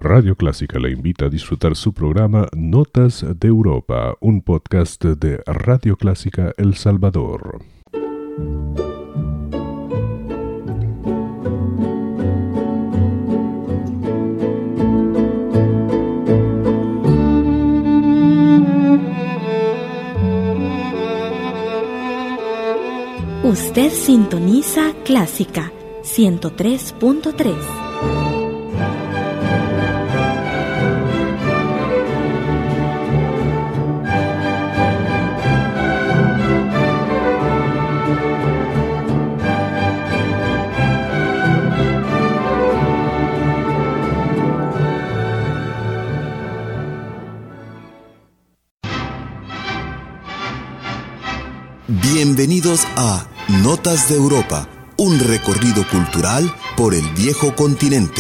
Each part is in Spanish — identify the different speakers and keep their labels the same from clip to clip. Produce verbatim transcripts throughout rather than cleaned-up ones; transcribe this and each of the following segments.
Speaker 1: Radio Clásica le invita a disfrutar su programa Notas de Europa, un podcast de Radio Clásica El Salvador.
Speaker 2: Usted sintoniza Clásica ciento tres punto tres.
Speaker 3: Bienvenidos a Notas de Europa, un recorrido cultural por el viejo continente.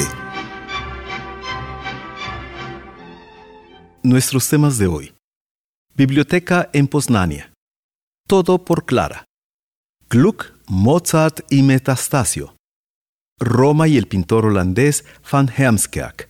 Speaker 4: Nuestros temas de hoy. Biblioteca en Poznania. Todo por Clara. Gluck, Mozart y Metastasio. Roma y el pintor holandés Van Heemskerk.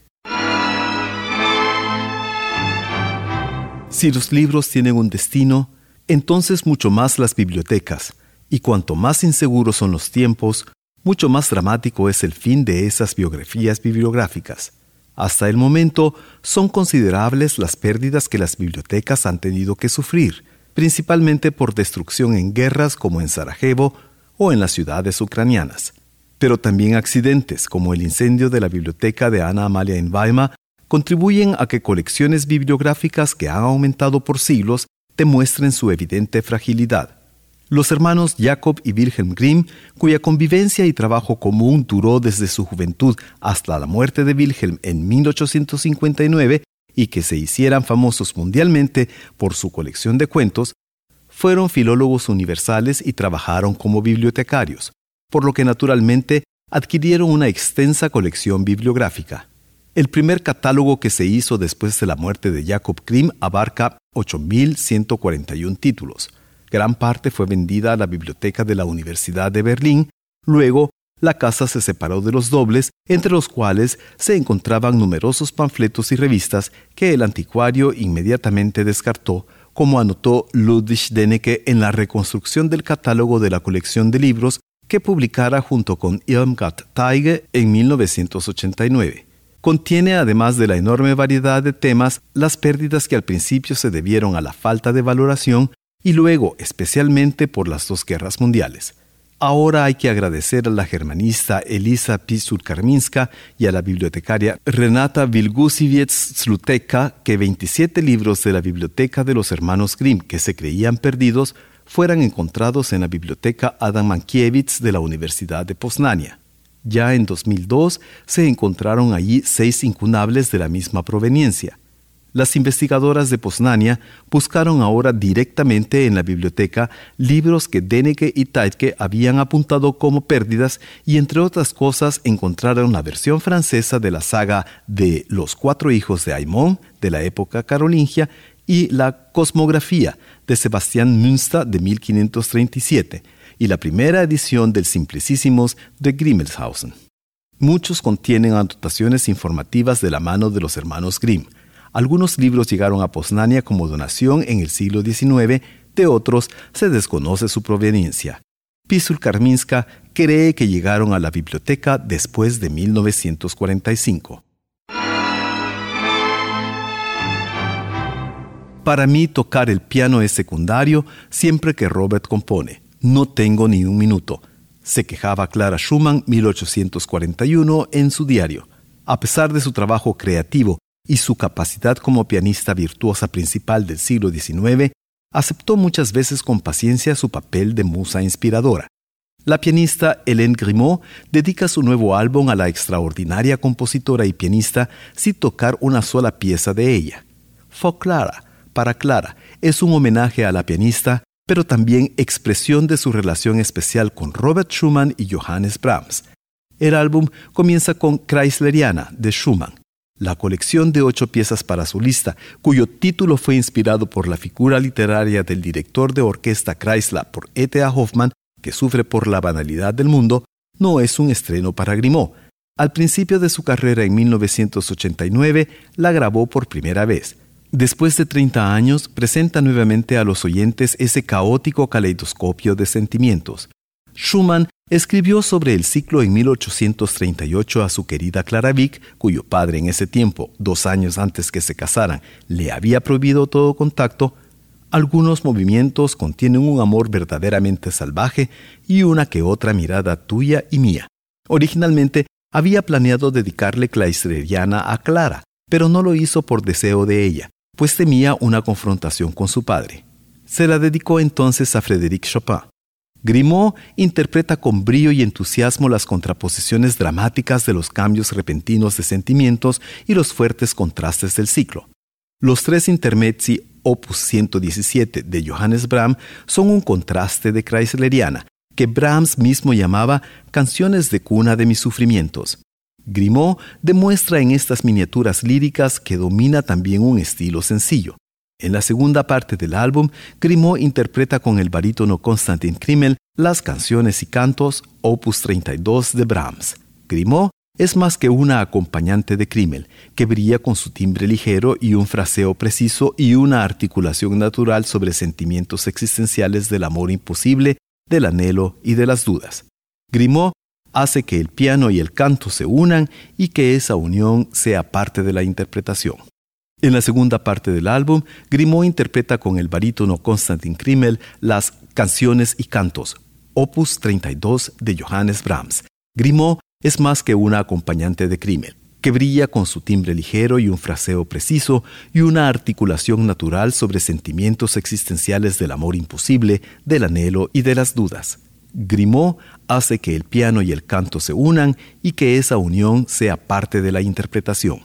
Speaker 4: Si los libros tienen un destino, entonces mucho más las bibliotecas, y cuanto más inseguros son los tiempos, mucho más dramático es el fin de esas biografías bibliográficas. Hasta el momento, son considerables las pérdidas que las bibliotecas han tenido que sufrir, principalmente por destrucción en guerras como en Sarajevo o en las ciudades ucranianas. Pero también accidentes, como el incendio de la biblioteca de Ana Amalia en Weimar, contribuyen a que colecciones bibliográficas que han aumentado por siglos demuestren su evidente fragilidad. Los hermanos Jacob y Wilhelm Grimm, cuya convivencia y trabajo común duró desde su juventud hasta la muerte de Wilhelm en mil ochocientos cincuenta y nueve y que se hicieran famosos mundialmente por su colección de cuentos, fueron filólogos universales y trabajaron como bibliotecarios, por lo que naturalmente adquirieron una extensa colección bibliográfica. El primer catálogo que se hizo después de la muerte de Jacob Grimm abarca ocho mil ciento cuarenta y uno títulos. Gran parte fue vendida a la biblioteca de la Universidad de Berlín. Luego, la casa se separó de los dobles, entre los cuales se encontraban numerosos panfletos y revistas que el anticuario inmediatamente descartó, como anotó Ludwig Dennecke en la reconstrucción del catálogo de la colección de libros que publicara junto con Irmgard Teige en mil novecientos ochenta y nueve. Contiene, además de la enorme variedad de temas, las pérdidas que al principio se debieron a la falta de valoración y luego especialmente por las dos guerras mundiales. Ahora hay que agradecer a la germanista Elisa Pisul-Karminska y a la bibliotecaria Renata Wilgusiewicz-Zluteka que veintisiete libros de la biblioteca de los hermanos Grimm que se creían perdidos fueran encontrados en la biblioteca Adam Mankiewicz de la Universidad de Poznania. Ya en dos mil dos se encontraron allí seis incunables de la misma proveniencia. Las investigadoras de Poznania buscaron ahora directamente en la biblioteca libros que Dennecke y Teige habían apuntado como pérdidas y entre otras cosas encontraron la versión francesa de la saga de Los cuatro hijos de Aymon de la época carolingia y la Cosmografía de Sebastián Münster de mil quinientos treinta y siete. Y la primera edición del Simplicissimus de Grimmelshausen. Muchos contienen anotaciones informativas de la mano de los hermanos Grimm. Algunos libros llegaron a Poznania como donación en el siglo diecinueve, de otros se desconoce su proveniencia. Pisul-Karminska cree que llegaron a la biblioteca después de mil novecientos cuarenta y cinco. Para mí tocar el piano es secundario siempre que Robert compone. No tengo ni un minuto, se quejaba Clara Schumann mil ochocientos cuarenta y uno en su diario. A pesar de su trabajo creativo y su capacidad como pianista virtuosa principal del siglo diecinueve, aceptó muchas veces con paciencia su papel de musa inspiradora. La pianista Hélène Grimaud dedica su nuevo álbum a la extraordinaria compositora y pianista sin tocar una sola pieza de ella. For Clara, para Clara, es un homenaje a la pianista, pero también expresión de su relación especial con Robert Schumann y Johannes Brahms. El álbum comienza con Chrysleriana de Schumann, la colección de ocho piezas para solista, cuyo título fue inspirado por la figura literaria del director de orquesta Chrysler por E T A Hoffmann, que sufre por la banalidad del mundo, no es un estreno para Grimaud. Al principio de su carrera en mil novecientos ochenta y nueve, la grabó por primera vez. Después de treinta años, presenta nuevamente a los oyentes ese caótico caleidoscopio de sentimientos. Schumann escribió sobre el ciclo en mil ochocientos treinta y ocho a su querida Clara Wieck, cuyo padre en ese tiempo, dos años antes que se casaran, le había prohibido todo contacto. Algunos movimientos contienen un amor verdaderamente salvaje y una que otra mirada tuya y mía. Originalmente, había planeado dedicarle Kreisleriana a Clara, pero no lo hizo por deseo de ella, pues temía una confrontación con su padre. Se la dedicó entonces a Frédéric Chopin. Grimaud interpreta con brío y entusiasmo las contraposiciones dramáticas de los cambios repentinos de sentimientos y los fuertes contrastes del ciclo. Los tres intermezzi opus ciento diecisiete de Johannes Brahms son un contraste de Kreisleriana, que Brahms mismo llamaba canciones de cuna de mis sufrimientos. Grimaud demuestra en estas miniaturas líricas que domina también un estilo sencillo. En la segunda parte del álbum, Grimaud interpreta con el barítono Konstantin Krimmel las canciones y cantos opus treinta y dos de Brahms. Grimaud es más que una acompañante de Krimmel, que brilla con su timbre ligero y un fraseo preciso y una articulación natural sobre sentimientos existenciales del amor imposible, del anhelo y de las dudas. Grimaud hace que el piano y el canto se unan y que esa unión sea parte de la interpretación. En la segunda parte del álbum, Grimaud interpreta con el barítono Konstantin Krimmel las canciones y cantos, opus treinta y dos de Johannes Brahms. Grimaud es más que una acompañante de Krimmel, que brilla con su timbre ligero y un fraseo preciso y una articulación natural sobre sentimientos existenciales del amor imposible, del anhelo y de las dudas. Grimaud hace que el piano y el canto se unan y que esa unión sea parte de la interpretación.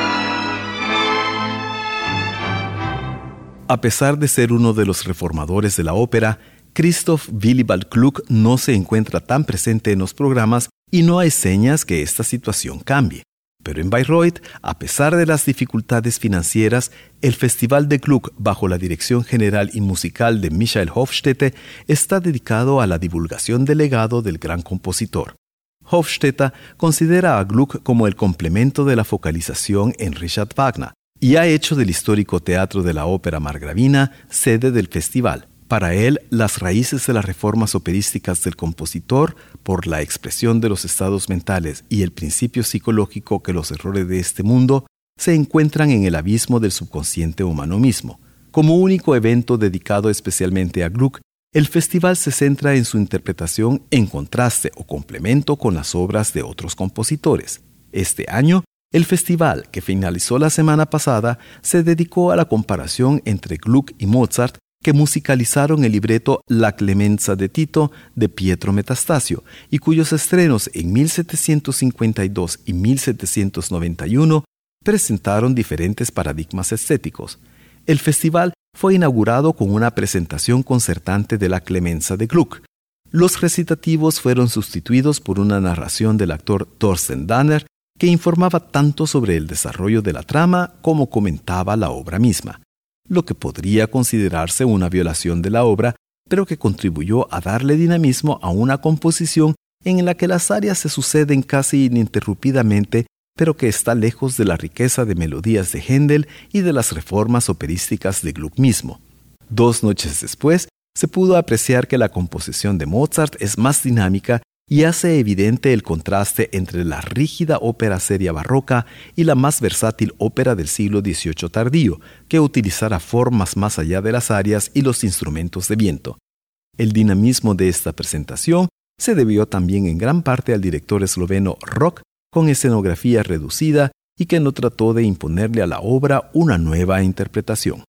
Speaker 4: A pesar de ser uno de los reformadores de la ópera, Christoph Willibald Gluck no se encuentra tan presente en los programas y no hay señas que esta situación cambie. Pero en Bayreuth, a pesar de las dificultades financieras, el Festival de Gluck, bajo la dirección general y musical de Michael Hofstetter, está dedicado a la divulgación del legado del gran compositor. Hofstetter considera a Gluck como el complemento de la focalización en Richard Wagner y ha hecho del histórico Teatro de la Ópera Margravina sede del festival. Para él, las raíces de las reformas operísticas del compositor, por la expresión de los estados mentales y el principio psicológico que los errores de este mundo, se encuentran en el abismo del subconsciente humano mismo. Como único evento dedicado especialmente a Gluck, el festival se centra en su interpretación en contraste o complemento con las obras de otros compositores. Este año, el festival, que finalizó la semana pasada, se dedicó a la comparación entre Gluck y Mozart, que musicalizaron el libreto La Clemenza de Tito de Pietro Metastasio y cuyos estrenos en mil setecientos cincuenta y dos y mil setecientos noventa y uno presentaron diferentes paradigmas estéticos. El festival fue inaugurado con una presentación concertante de La Clemenza de Gluck. Los recitativos fueron sustituidos por una narración del actor Thorsten Danner, que informaba tanto sobre el desarrollo de la trama como comentaba la obra misma, lo que podría considerarse una violación de la obra, pero que contribuyó a darle dinamismo a una composición en la que las arias se suceden casi ininterrumpidamente, pero que está lejos de la riqueza de melodías de Händel y de las reformas operísticas de Gluck mismo. Dos noches después, se pudo apreciar que la composición de Mozart es más dinámica y hace evidente el contraste entre la rígida ópera seria barroca y la más versátil ópera del siglo dieciocho tardío, que utilizara formas más allá de las arias y los instrumentos de viento. El dinamismo de esta presentación se debió también en gran parte al director esloveno Rock, con escenografía reducida y que no trató de imponerle a la obra una nueva interpretación.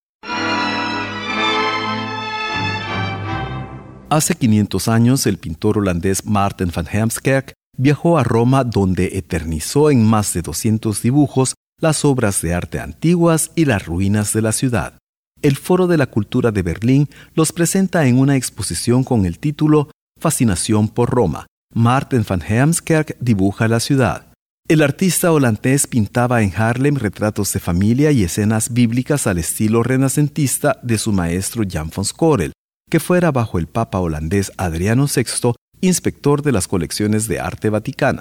Speaker 4: Hace quinientos años, el pintor holandés Maarten van Heemskerk viajó a Roma, donde eternizó en más de doscientos dibujos las obras de arte antiguas y las ruinas de la ciudad. El Foro de la Cultura de Berlín los presenta en una exposición con el título Fascinación por Roma. Maarten van Heemskerk dibuja la ciudad. El artista holandés pintaba en Haarlem retratos de familia y escenas bíblicas al estilo renacentista de su maestro Jan van Scorel, que fuera bajo el papa holandés Adriano sexto inspector de las colecciones de arte vaticanas.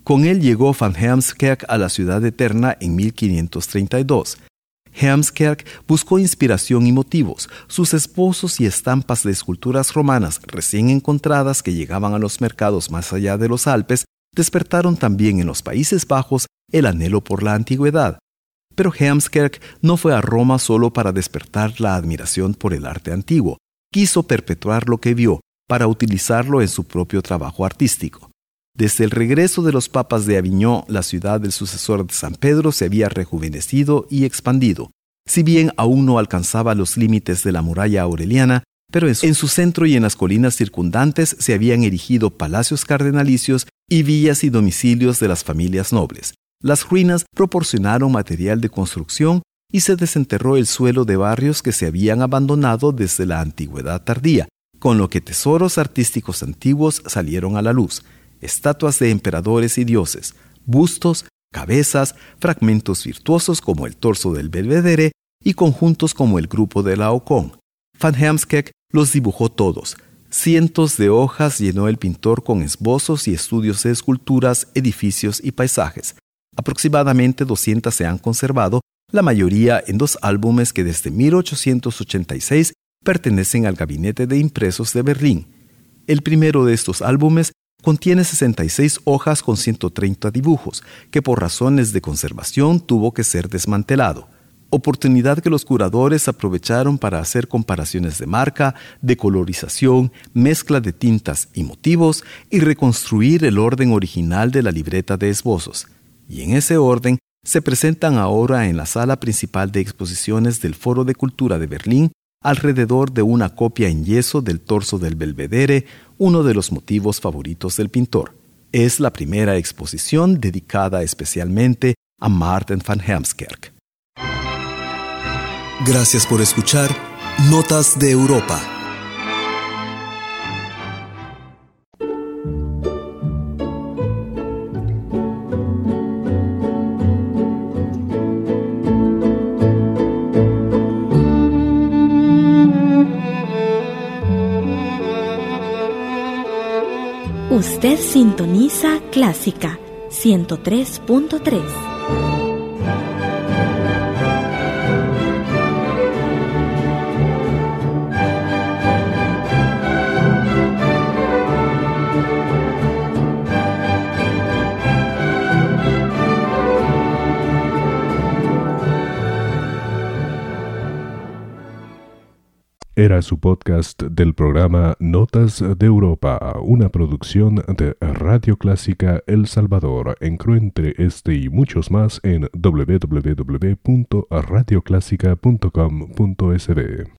Speaker 4: Con él llegó Van Heemskerck a la Ciudad Eterna en mil quinientos treinta y dos. Heemskerck buscó inspiración y motivos. Sus esbozos y estampas de esculturas romanas recién encontradas que llegaban a los mercados más allá de los Alpes despertaron también en los Países Bajos el anhelo por la antigüedad. Pero Heemskerck no fue a Roma solo para despertar la admiración por el arte antiguo. Quiso perpetuar lo que vio para utilizarlo en su propio trabajo artístico. Desde el regreso de los papas de Aviñón, la ciudad del sucesor de San Pedro se había rejuvenecido y expandido. Si bien aún no alcanzaba los límites de la muralla aureliana, pero en su centro y en las colinas circundantes se habían erigido palacios cardenalicios y villas y domicilios de las familias nobles. Las ruinas proporcionaron material de construcción y se desenterró el suelo de barrios que se habían abandonado desde la antigüedad tardía, con lo que tesoros artísticos antiguos salieron a la luz. Estatuas de emperadores y dioses, bustos, cabezas, fragmentos virtuosos como el torso del Belvedere y conjuntos como el grupo de Laocoon. Van Heemskerck los dibujó todos. Cientos de hojas llenó el pintor con esbozos y estudios de esculturas, edificios y paisajes. Aproximadamente doscientas se han conservado, la mayoría en dos álbumes que desde mil ochocientos ochenta y seis pertenecen al Gabinete de Impresos de Berlín. El primero de estos álbumes contiene sesenta y seis hojas con ciento treinta dibujos, que por razones de conservación tuvo que ser desmantelado. Oportunidad que los curadores aprovecharon para hacer comparaciones de marca, de colorización, mezcla de tintas y motivos y reconstruir el orden original de la libreta de esbozos. Y en ese orden se presentan ahora en la sala principal de exposiciones del Foro de Cultura de Berlín alrededor de una copia en yeso del torso del Belvedere, uno de los motivos favoritos del pintor. Es la primera exposición dedicada especialmente a Maarten van Heemskerck.
Speaker 3: Gracias por escuchar Notas de Europa.
Speaker 2: Usted sintoniza Clásica ciento tres punto tres.
Speaker 1: Era su podcast del programa Notas de Europa, una producción de Radio Clásica El Salvador. Encuentre este y muchos más en doble u doble u doble u punto radio clásica punto com punto es be.